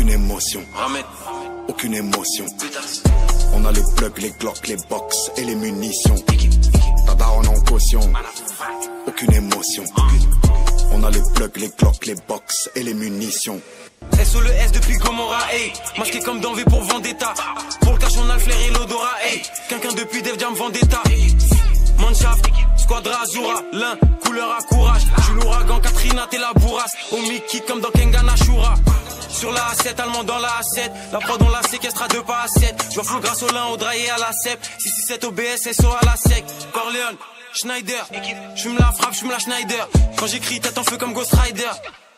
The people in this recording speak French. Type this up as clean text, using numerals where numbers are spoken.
aucune émotion. Aucune émotion. On a les plugs, les glocks, les box et les munitions. Ta daronne en caution. Aucune émotion. On a les plugs, les glocks, les box et les munitions. SO le S depuis Gomorrah, hey. Masqué comme dans V pour Vendetta. Pour le cash on a le flair et l'odorat, hey. Quelqu'un depuis Def Jam Vendetta. Manshaft, Squadra Azura, l'un, couleur à courage. J'suis l'ouragan, Katrina, t'es la bourrasse. Au Mickey comme dans Kengan Ashura. Sur la A7, allemand dans la A7. La prod on la séquestre à 2 pas à 7. J'vois flou grâce au lin, au draillé à la CEP. 667 OBS, SO à la sec. Corleone, Schneider. J'fume la frappe, j'fume la Schneider. Quand j'écris, tête en feu comme Ghost Rider.